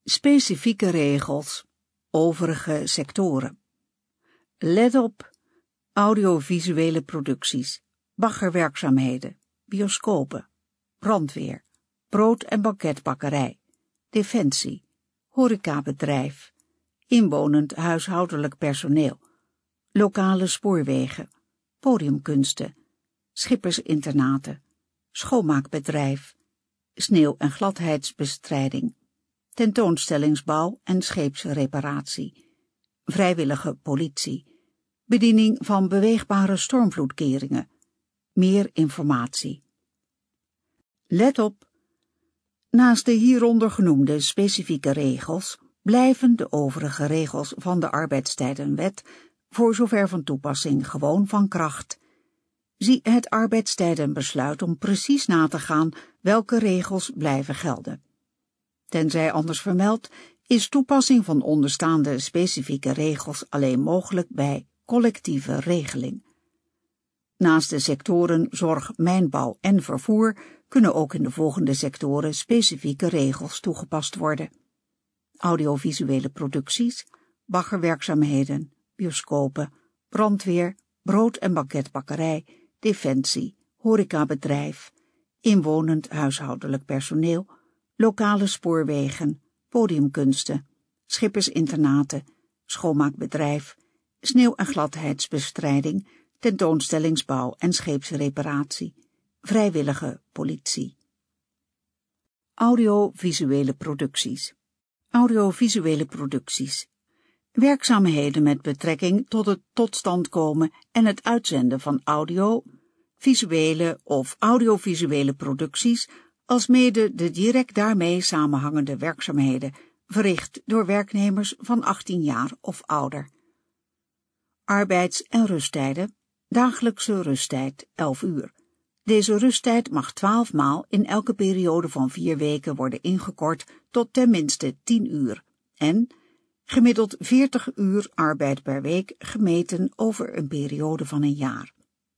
Specifieke regels, overige sectoren. Let op: audiovisuele producties, baggerwerkzaamheden, bioscopen, brandweer, brood- en banketbakkerij, defensie, horecabedrijf, inwonend huishoudelijk personeel, lokale spoorwegen, podiumkunsten, schippersinternaten, schoonmaakbedrijf, sneeuw- en gladheidsbestrijding, tentoonstellingsbouw en scheepsreparatie, vrijwillige politie, bediening van beweegbare stormvloedkeringen, meer informatie. Let op: naast de hieronder genoemde specifieke regels blijven de overige regels van de Arbeidstijdenwet voor zover van toepassing gewoon van kracht. Zie het Arbeidstijdenbesluit om precies na te gaan welke regels blijven gelden. Tenzij anders vermeld, is toepassing van onderstaande specifieke regels alleen mogelijk bij collectieve regeling. Naast de sectoren zorg, mijnbouw en vervoer kunnen ook in de volgende sectoren specifieke regels toegepast worden: audiovisuele producties, baggerwerkzaamheden, bioscopen, brandweer, brood- en banketbakkerij, defensie, horecabedrijf, inwonend huishoudelijk personeel, lokale spoorwegen, podiumkunsten, schippersinternaten, schoonmaakbedrijf, sneeuw- en gladheidsbestrijding, tentoonstellingsbouw en scheepsreparatie, vrijwillige politie. Audiovisuele producties. Audiovisuele producties. Werkzaamheden met betrekking tot het tot stand komen en het uitzenden van audio, visuele of audiovisuele producties, alsmede de direct daarmee samenhangende werkzaamheden, verricht door werknemers van 18 jaar of ouder. Arbeids- en rusttijden. Dagelijkse rusttijd 11 uur. Deze rusttijd mag 12 maal in elke periode van 4 weken worden ingekort tot ten minste 10 uur en gemiddeld 40 uur arbeid per week gemeten over een periode van een jaar.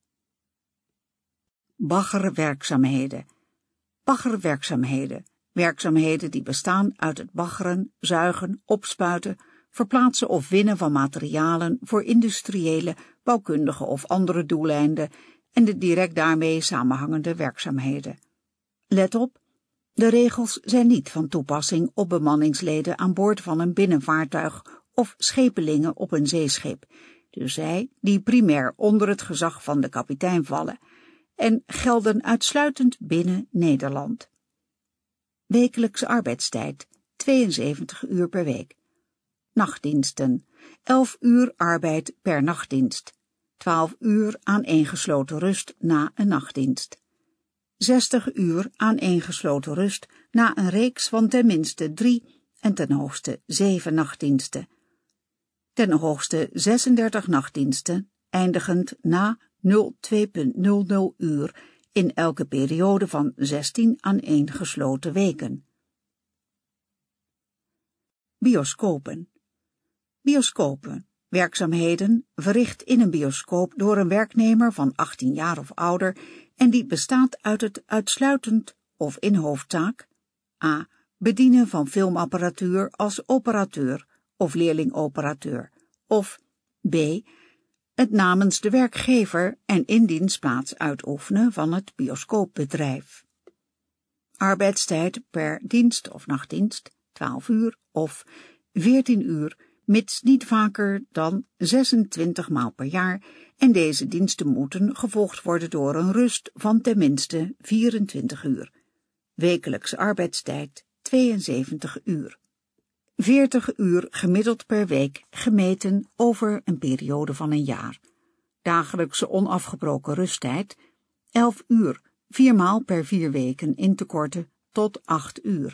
Baggerwerkzaamheden. Baggerwerkzaamheden. Werkzaamheden die bestaan uit het baggeren, zuigen, opspuiten, verplaatsen of winnen van materialen voor industriële, bouwkundige of andere doeleinden en de direct daarmee samenhangende werkzaamheden. Let op: de regels zijn niet van toepassing op bemanningsleden aan boord van een binnenvaartuig of schepelingen op een zeeschip, dus zij die primair onder het gezag van de kapitein vallen, en gelden uitsluitend binnen Nederland. Wekelijkse arbeidstijd 72 uur per week. Nachtdiensten 11 uur arbeid per nachtdienst, 12 uur aaneengesloten rust na een nachtdienst. 60 uur aaneengesloten rust na een reeks van ten minste 3 en ten hoogste 7 nachtdiensten. Ten hoogste 36 nachtdiensten, eindigend na 02.00 uur in elke periode van 16 aaneengesloten weken. Bioscopen. Bioscopen. Werkzaamheden verricht in een bioscoop door een werknemer van 18 jaar of ouder en die bestaat uit het uitsluitend of in hoofdzaak a. bedienen van filmapparatuur als operateur of leerling-operateur, of b. het namens de werkgever en in diens plaats uitoefenen van het bioscoopbedrijf. Arbeidstijd per dienst of nachtdienst 12 uur of 14 uur, mits niet vaker dan 26 maal per jaar, en deze diensten moeten gevolgd worden door een rust van ten minste 24 uur. Wekelijkse arbeidstijd 72 uur. 40 uur gemiddeld per week gemeten over een periode van een jaar. Dagelijkse onafgebroken rusttijd 11 uur, 4 maal per 4 weken in te korten tot 8 uur.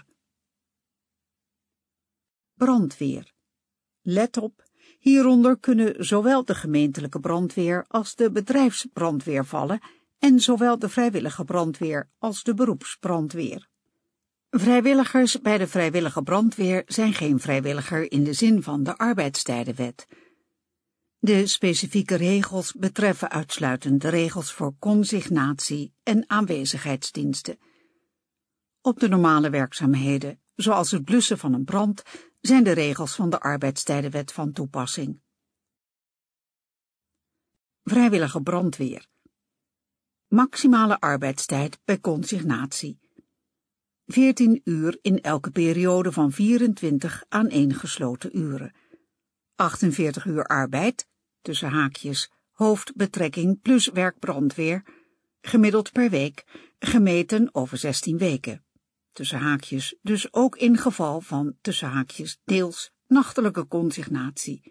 Brandweer. Let op: hieronder kunnen zowel de gemeentelijke brandweer als de bedrijfsbrandweer vallen en zowel de vrijwillige brandweer als de beroepsbrandweer. Vrijwilligers bij de vrijwillige brandweer zijn geen vrijwilliger in de zin van de Arbeidstijdenwet. De specifieke regels betreffen uitsluitend de regels voor consignatie en aanwezigheidsdiensten. Op de normale werkzaamheden zoals het blussen van een brand, zijn de regels van de arbeidstijdenwet van toepassing. Vrijwillige brandweer. Maximale arbeidstijd bij consignatie. 14 uur in elke periode van 24 aaneengesloten uren. 48 uur arbeid, tussen haakjes, hoofdbetrekking plus werkbrandweer, gemiddeld per week, gemeten over 16 weken. Tussen haakjes, dus ook in geval van tussen haakjes deels nachtelijke consignatie.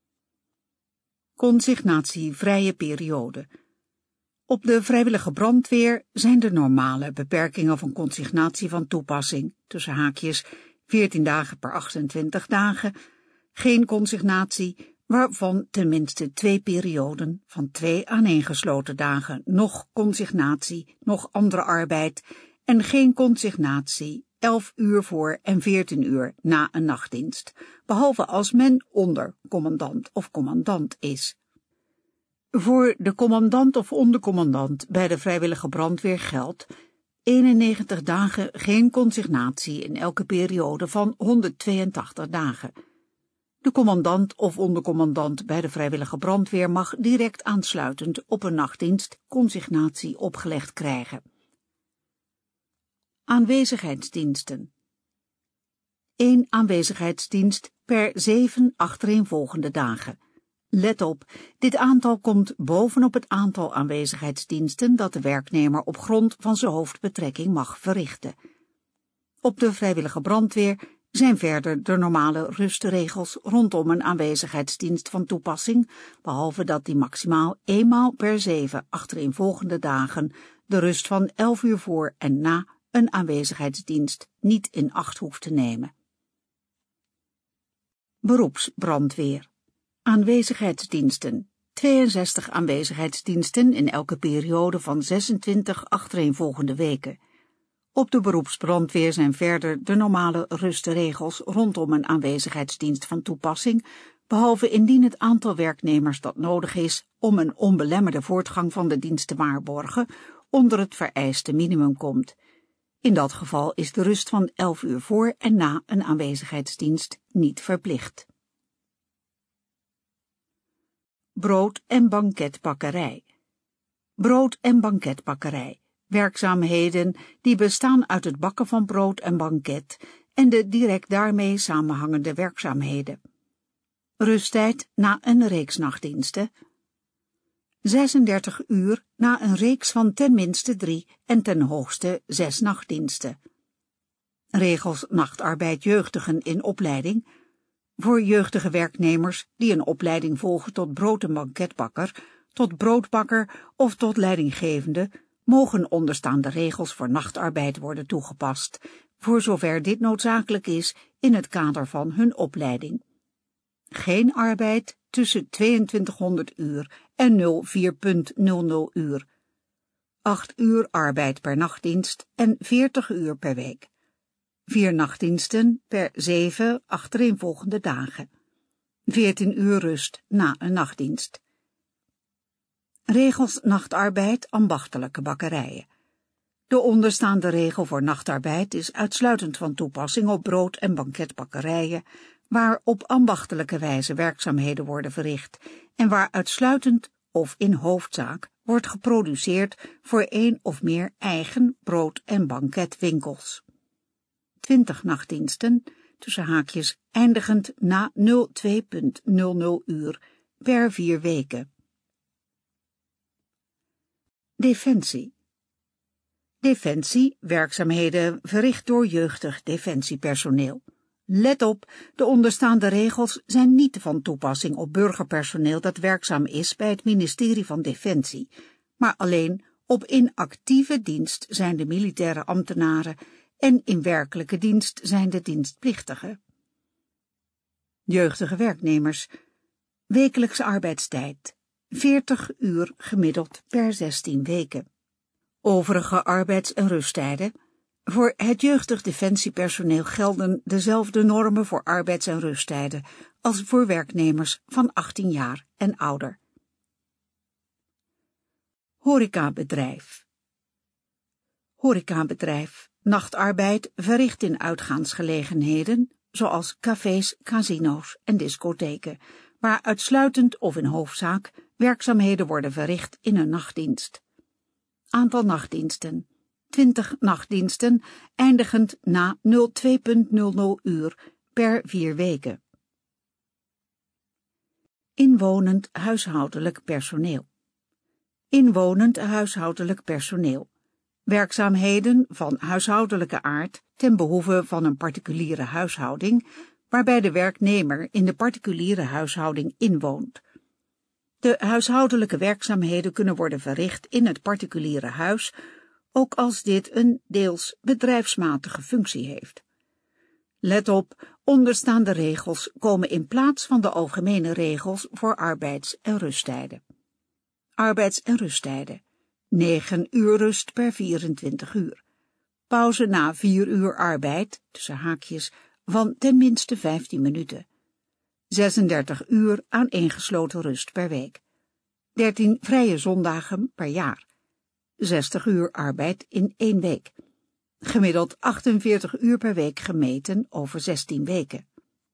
Consignatievrije periode. Op de vrijwillige brandweer zijn de normale beperkingen van consignatie van toepassing, tussen haakjes 14 dagen per 28 dagen, geen consignatie, waarvan tenminste 2 perioden van 2 aaneengesloten dagen, nog consignatie, nog andere arbeid en geen consignatie 11 uur voor en 14 uur na een nachtdienst, behalve als men ondercommandant of commandant is. Voor de commandant of ondercommandant bij de vrijwillige brandweer geldt 91 dagen geen consignatie in elke periode van 182 dagen. De commandant of ondercommandant bij de vrijwillige brandweer mag direct aansluitend op een nachtdienst consignatie opgelegd krijgen. Aanwezigheidsdiensten. 1 aanwezigheidsdienst per 7 achtereenvolgende dagen. Let op, dit aantal komt bovenop het aantal aanwezigheidsdiensten dat de werknemer op grond van zijn hoofdbetrekking mag verrichten. Op de vrijwillige brandweer zijn verder de normale rustregels rondom een aanwezigheidsdienst van toepassing, behalve dat die maximaal eenmaal per 7 achtereenvolgende dagen de rust van 11 uur voor en na een aanwezigheidsdienst niet in acht hoeft te nemen. Beroepsbrandweer. Aanwezigheidsdiensten. 62 aanwezigheidsdiensten in elke periode van 26 achtereenvolgende weken. Op de beroepsbrandweer zijn verder de normale rustregels rondom een aanwezigheidsdienst van toepassing, behalve indien het aantal werknemers dat nodig is om een onbelemmerde voortgang van de dienst te waarborgen onder het vereiste minimum komt. In dat geval is de rust van 11 uur voor en na een aanwezigheidsdienst niet verplicht. Brood- en banketbakkerij. Brood- en banketbakkerij. Werkzaamheden die bestaan uit het bakken van brood en banket en de direct daarmee samenhangende werkzaamheden. Rusttijd na een reeks nachtdiensten. 36 uur na een reeks van ten minste 3 en ten hoogste 6 nachtdiensten. Regels nachtarbeid jeugdigen in opleiding. Voor jeugdige werknemers die een opleiding volgen tot brood- en banketbakker, tot broodbakker of tot leidinggevende, mogen onderstaande regels voor nachtarbeid worden toegepast, voor zover dit noodzakelijk is in het kader van hun opleiding. Geen arbeid tussen 2200 uur en 04.00 uur. 8 uur arbeid per nachtdienst en 40 uur per week. 4 nachtdiensten per 7 achtereenvolgende dagen. 14 uur rust na een nachtdienst. Regels nachtarbeid ambachtelijke bakkerijen. De onderstaande regel voor nachtarbeid is uitsluitend van toepassing op brood- en banketbakkerijen, waar op ambachtelijke wijze werkzaamheden worden verricht en waar uitsluitend of in hoofdzaak wordt geproduceerd voor 1 of meer eigen brood- en banketwinkels. 20 nachtdiensten, tussen haakjes eindigend na 02.00 uur, per 4 weken. Defensie. Defensie, werkzaamheden verricht door jeugdig defensiepersoneel. Let op, de onderstaande regels zijn niet van toepassing op burgerpersoneel dat werkzaam is bij het ministerie van Defensie, maar alleen op in actieve dienst zijnde militaire ambtenaren en in werkelijke dienst zijnde dienstplichtigen. Jeugdige werknemers. Wekelijkse arbeidstijd. 40 uur gemiddeld per 16 weken. Overige arbeids- en rusttijden. Voor het jeugdig defensiepersoneel gelden dezelfde normen voor arbeids- en rusttijden als voor werknemers van 18 jaar en ouder. Horecabedrijf. Horecabedrijf. Nachtarbeid verricht in uitgaansgelegenheden, zoals cafés, casino's en discotheken, waar uitsluitend of in hoofdzaak werkzaamheden worden verricht in een nachtdienst. Aantal nachtdiensten: 20 nachtdiensten, eindigend na 02.00 uur per 4 weken. Inwonend huishoudelijk personeel. Inwonend huishoudelijk personeel. Werkzaamheden van huishoudelijke aard ten behoeve van een particuliere huishouding, waarbij de werknemer in de particuliere huishouding inwoont. De huishoudelijke werkzaamheden kunnen worden verricht in het particuliere huis, ook als dit een deels bedrijfsmatige functie heeft. Let op, onderstaande regels komen in plaats van de algemene regels voor arbeids- en rusttijden. Arbeids- en rusttijden: 9 uur rust per 24 uur. Pauze na 4 uur arbeid, tussen haakjes, van ten minste 15 minuten. 36 uur aaneengesloten rust per week. 13 vrije zondagen per jaar. 60 uur arbeid in 1 week. Gemiddeld 48 uur per week gemeten over 16 weken.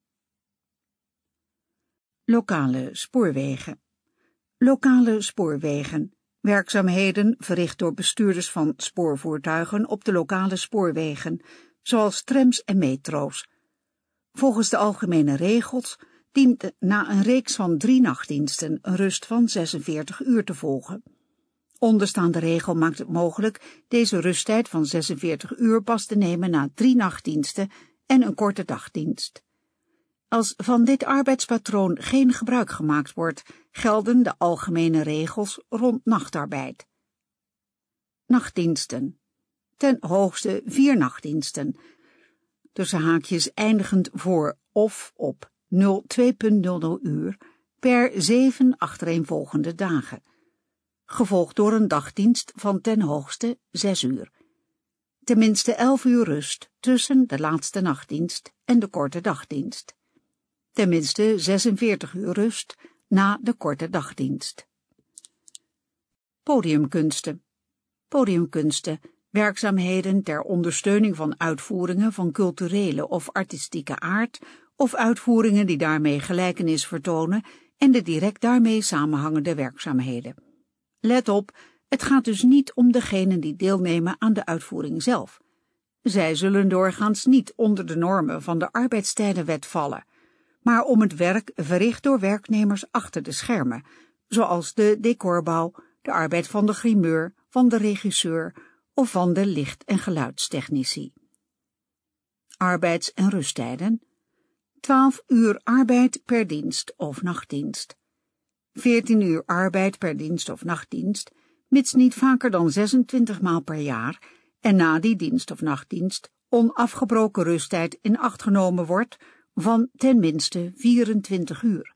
Lokale spoorwegen. Lokale spoorwegen. Werkzaamheden verricht door bestuurders van spoorvoertuigen op de lokale spoorwegen, zoals trams en metro's. Volgens de algemene regels dient na een reeks van 3 nachtdiensten een rust van 46 uur te volgen. Onderstaande regel maakt het mogelijk deze rusttijd van 46 uur pas te nemen na 3 nachtdiensten en een korte dagdienst. Als van dit arbeidspatroon geen gebruik gemaakt wordt, gelden de algemene regels rond nachtarbeid. Nachtdiensten. Ten hoogste 4 nachtdiensten, tussen haakjes eindigend voor of op 02.00 uur per 7 achtereenvolgende dagen, gevolgd door een dagdienst van ten hoogste 6 uur. Tenminste 11 uur rust tussen de laatste nachtdienst en de korte dagdienst. Tenminste 46 uur rust na de korte dagdienst. Podiumkunsten. Podiumkunsten, werkzaamheden ter ondersteuning van uitvoeringen van culturele of artistieke aard of uitvoeringen die daarmee gelijkenis vertonen en de direct daarmee samenhangende werkzaamheden. Let op, het gaat dus niet om degenen die deelnemen aan de uitvoering zelf. Zij zullen doorgaans niet onder de normen van de arbeidstijdenwet vallen, maar om het werk verricht door werknemers achter de schermen, zoals de decorbouw, de arbeid van de grimeur, van de regisseur of van de licht- en geluidstechnici. Arbeids- en rusttijden: 12 uur arbeid per dienst of nachtdienst. 14 uur arbeid per dienst of nachtdienst, mits niet vaker dan 26 maal per jaar en na die dienst of nachtdienst onafgebroken rusttijd in acht genomen wordt van ten minste 24 uur.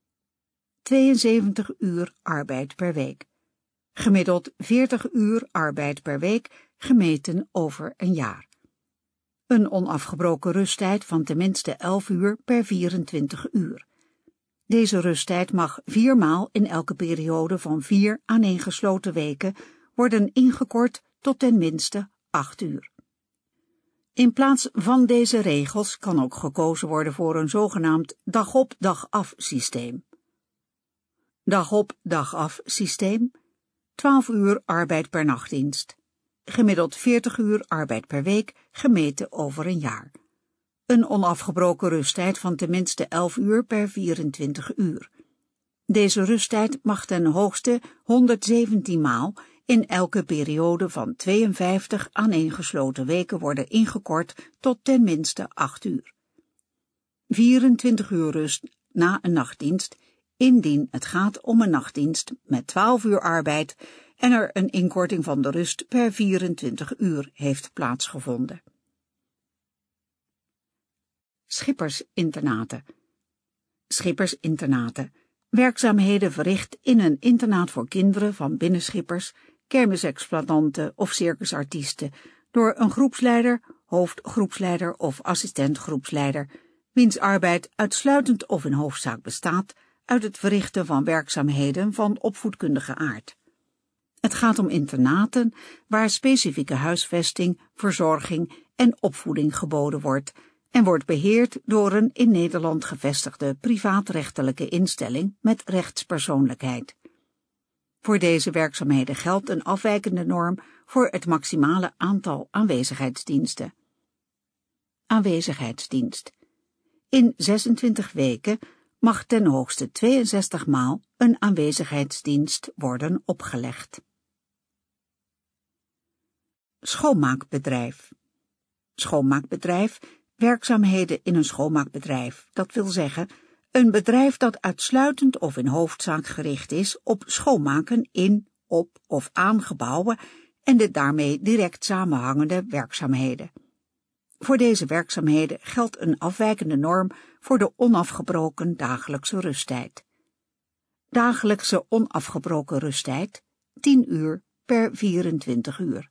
72 uur arbeid per week. Gemiddeld 40 uur arbeid per week, gemeten over een jaar. Een onafgebroken rusttijd van tenminste 11 uur per 24 uur. Deze rusttijd mag 4 maal in elke periode van 4 aaneengesloten weken worden ingekort tot ten minste 8 uur. In plaats van deze regels kan ook gekozen worden voor een zogenaamd dag-op-dag-af systeem. Dag-op-dag-af systeem: 12 uur arbeid per nachtdienst. Gemiddeld 40 uur arbeid per week, gemeten over een jaar. Een onafgebroken rusttijd van tenminste 11 uur per 24 uur. Deze rusttijd mag ten hoogste 117 maal in elke periode van 52 aaneengesloten weken worden ingekort tot ten minste 8 uur. 24 uur rust na een nachtdienst, indien het gaat om een nachtdienst met 12 uur arbeid en er een inkorting van de rust per 24 uur heeft plaatsgevonden. Schippersinternaten. Schippersinternaten. Werkzaamheden verricht in een internaat voor kinderen van binnenschippers, kermisexploitanten of circusartiesten door een groepsleider, hoofdgroepsleider of assistentgroepsleider, wiens arbeid uitsluitend of in hoofdzaak bestaat uit het verrichten van werkzaamheden van opvoedkundige aard. Het gaat om internaten waar specifieke huisvesting, verzorging en opvoeding geboden wordt en wordt beheerd door een in Nederland gevestigde privaatrechtelijke instelling met rechtspersoonlijkheid. Voor deze werkzaamheden geldt een afwijkende norm voor het maximale aantal aanwezigheidsdiensten. Aanwezigheidsdienst. In 26 weken mag ten hoogste 62 maal een aanwezigheidsdienst worden opgelegd. Schoonmaakbedrijf. Schoonmaakbedrijf, werkzaamheden in een schoonmaakbedrijf, dat wil zeggen een bedrijf dat uitsluitend of in hoofdzaak gericht is op schoonmaken in, op of aan gebouwen en de daarmee direct samenhangende werkzaamheden. Voor deze werkzaamheden geldt een afwijkende norm voor de onafgebroken dagelijkse rusttijd. Dagelijkse onafgebroken rusttijd 10 uur per 24 uur.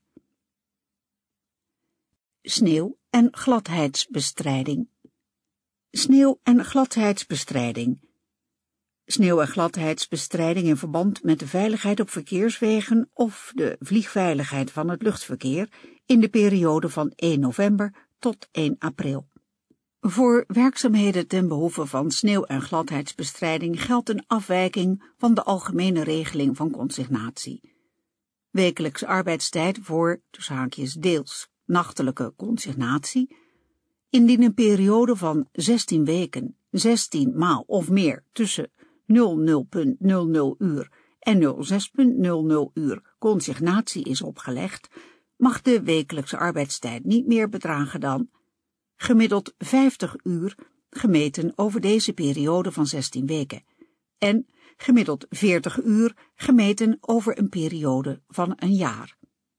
Sneeuw- en gladheidsbestrijding. Sneeuw- en gladheidsbestrijding. Sneeuw- en gladheidsbestrijding in verband met de veiligheid op verkeerswegen of de vliegveiligheid van het luchtverkeer in de periode van 1 november tot 1 april. Voor werkzaamheden ten behoeve van sneeuw- en gladheidsbestrijding geldt een afwijking van de algemene regeling van consignatie. Wekelijkse arbeidstijd voor, tussen haakjes deels, nachtelijke consignatie, indien een periode van 16 weken, 16 maal of meer tussen 00.00 uur en 06.00 uur consignatie is opgelegd, mag de wekelijkse arbeidstijd niet meer bedragen dan gemiddeld 50 uur gemeten over deze periode van 16 weken en gemiddeld 40 uur gemeten over een periode van een jaar.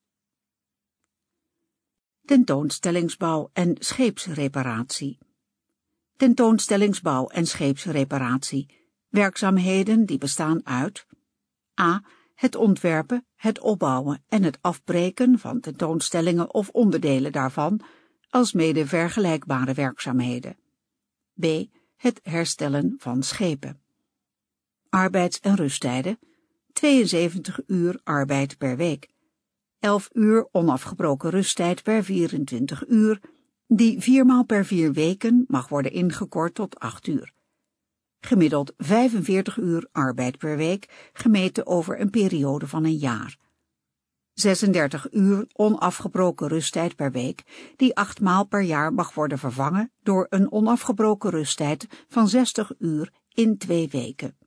Tentoonstellingsbouw en scheepsreparatie. Tentoonstellingsbouw en scheepsreparatie. Werkzaamheden die bestaan uit a. Het ontwerpen, het opbouwen en het afbreken van tentoonstellingen of onderdelen daarvan, alsmede vergelijkbare werkzaamheden. b. Het herstellen van schepen. Arbeids- en rusttijden 72 uur arbeid per week. 11 uur onafgebroken rusttijd per 24 uur, die 4 maal per 4 weken mag worden ingekort tot 8 uur. Gemiddeld 45 uur arbeid per week, gemeten over een periode van een jaar. 36 uur onafgebroken rusttijd per week, die 8 maal per jaar mag worden vervangen door een onafgebroken rusttijd van 60 uur in 2 weken.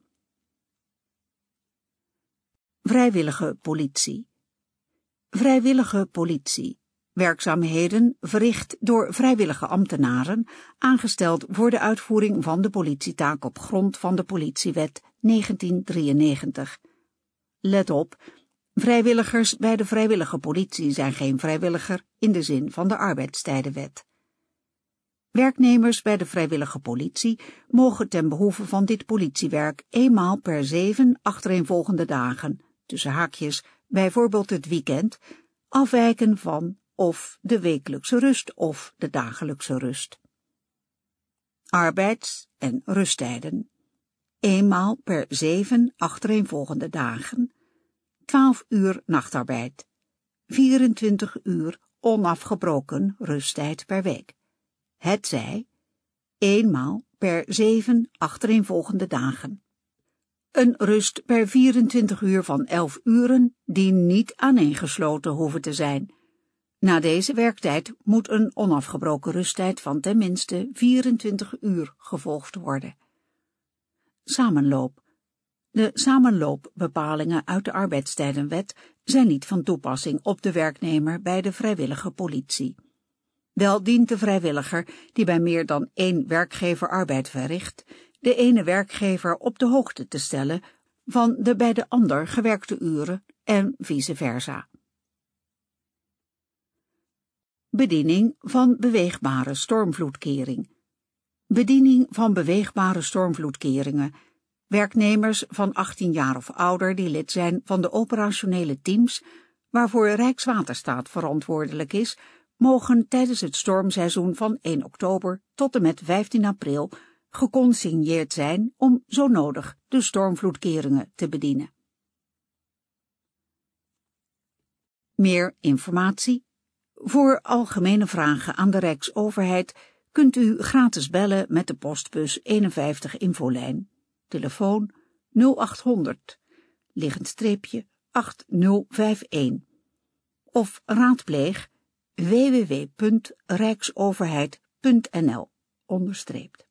Vrijwillige politie. Vrijwillige politie. Werkzaamheden verricht door vrijwillige ambtenaren, aangesteld voor de uitvoering van de politietaak op grond van de Politiewet 1993. Let op, vrijwilligers bij de vrijwillige politie zijn geen vrijwilliger in de zin van de arbeidstijdenwet. Werknemers bij de vrijwillige politie mogen ten behoeve van dit politiewerk 1 maal per 7 achtereenvolgende dagen, tussen haakjes, bijvoorbeeld het weekend, afwijken van of de wekelijkse rust of de dagelijkse rust. Arbeids- en rusttijden 1 maal per 7 achtereenvolgende dagen, 12 uur nachtarbeid, 24 uur onafgebroken rusttijd per week. Hetzij 1 maal per 7 achtereenvolgende dagen. Een rust per 24 uur van 11 uren die niet aaneengesloten hoeven te zijn. Na deze werktijd moet een onafgebroken rusttijd van tenminste 24 uur gevolgd worden. Samenloop. De samenloopbepalingen uit de arbeidstijdenwet zijn niet van toepassing op de werknemer bij de vrijwillige politie. Wel dient de vrijwilliger die bij meer dan 1 werkgever arbeid verricht, de ene werkgever op de hoogte te stellen van de bij de ander gewerkte uren en vice versa. Bediening van beweegbare stormvloedkering. Bediening van beweegbare stormvloedkeringen. Werknemers van 18 jaar of ouder die lid zijn van de operationele teams, waarvoor Rijkswaterstaat verantwoordelijk is, mogen tijdens het stormseizoen van 1 oktober tot en met 15 april geconsigneerd zijn om zo nodig de stormvloedkeringen te bedienen. Meer informatie? Voor algemene vragen aan de Rijksoverheid kunt u gratis bellen met de postbus 51 infolijn. Telefoon 0800, liggend streepje 8051. Of raadpleeg www.rijksoverheid.nl, onderstreept.